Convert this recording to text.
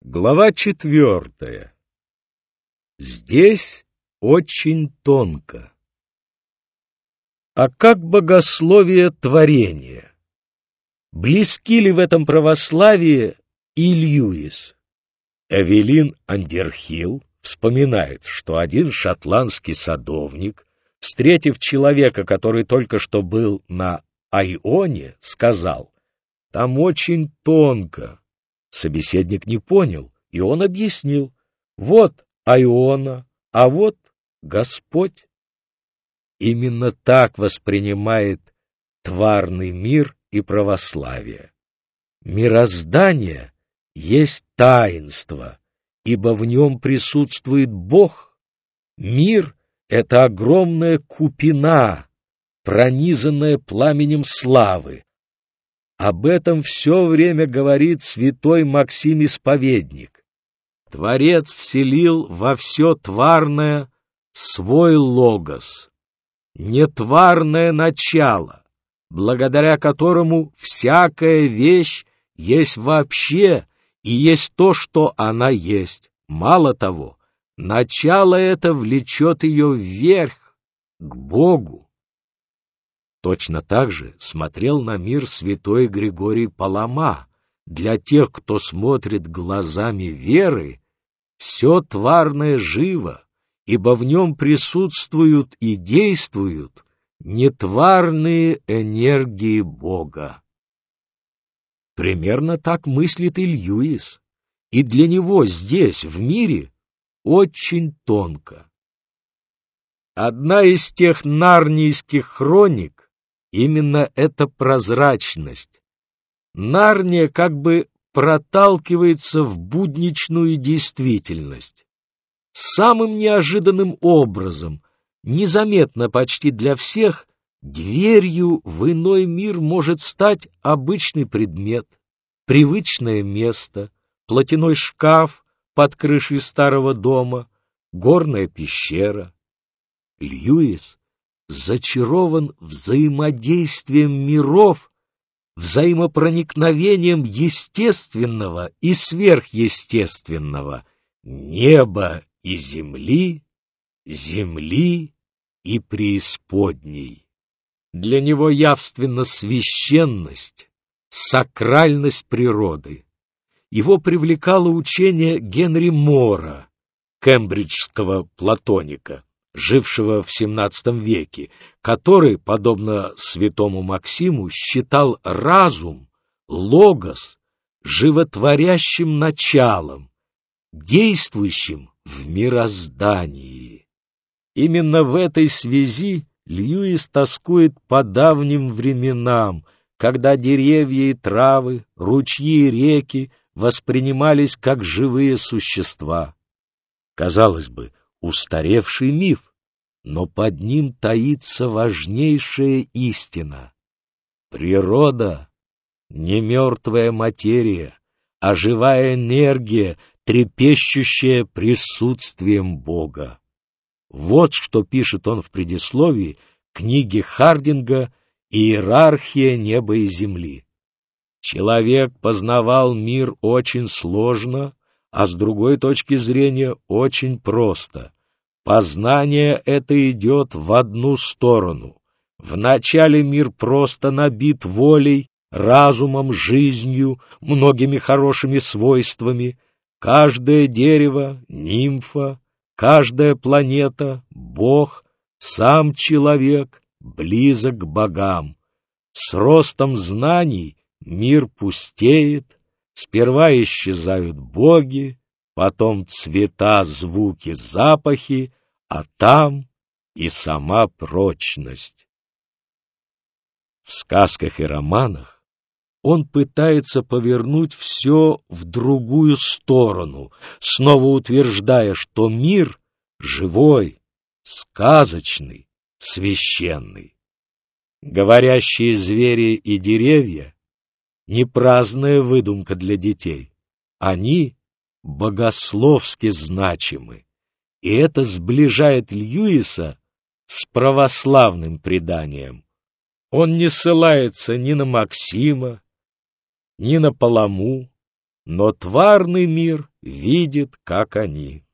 Глава 4. Здесь очень тонко. А как богословие творения? Близки ли в этом православие и Льюис? Эвелин Андерхилл вспоминает, что один шотландский садовник, встретив человека, который только что был на Айоне, сказал: «Там очень тонко». Собеседник не понял, и он объяснил: вот Айона, а вот Господь. Именно так воспринимает тварный мир и православие. Мироздание есть таинство, ибо в нем присутствует Бог. Мир — это огромная купина, пронизанная пламенем славы. Об этом все время говорит святой Максим Исповедник. Творец вселил во все тварное свой логос, нетварное начало, благодаря которому всякая вещь есть вообще и есть то, что она есть. Мало того, начало это влечет ее вверх, к Богу. Точно так же смотрел на мир святой Григорий Палама. Для тех, кто смотрит глазами веры, все тварное живо, ибо в нем присутствуют и действуют нетварные энергии Бога. Примерно так мыслит и Льюис, и для него здесь, в мире, очень тонко. Одна из тех нарнийских хроник именно эта прозрачность. Нарния как бы проталкивается в будничную действительность. Самым неожиданным образом, незаметно почти для всех, дверью в иной мир может стать обычный предмет, привычное место, платяной шкаф под крышей старого дома, горная пещера. Льюис зачарован взаимодействием миров, взаимопроникновением естественного и сверхъестественного, неба и земли, земли и преисподней. Для него явственна священность, сакральность природы. Его привлекало учение Генри Мора, кембриджского платоника, жившего в XVII веке, который, подобно святому Максиму, считал разум, логос, животворящим началом, действующим в мироздании. Именно в этой связи Льюис тоскует по давним временам, когда деревья и травы, ручьи и реки воспринимались как живые существа. Казалось бы, устаревший миф, но под ним таится важнейшая истина. Природа — не мертвая материя, а живая энергия, трепещущая присутствием Бога. Вот что пишет он в предисловии книги Хардинга «Иерархия неба и земли». Человек познавал мир очень сложно, а с другой точки зрения очень просто. Познание это идет в одну сторону. Вначале мир просто набит волей, разумом, жизнью, многими хорошими свойствами. Каждое дерево — нимфа, каждая планета — Бог, сам человек близок к богам. С ростом знаний мир пустеет, сперва исчезают боги, потом цвета, звуки, запахи, а там и сама прочность. В сказках и романах он пытается повернуть все в другую сторону, снова утверждая, что мир живой, сказочный, священный. Говорящие звери и деревья — не праздная выдумка для детей. Они богословски значимы, и это сближает Льюиса с православным преданием. Он не ссылается ни на Максима, ни на Паламу, но тварный мир видит, как они.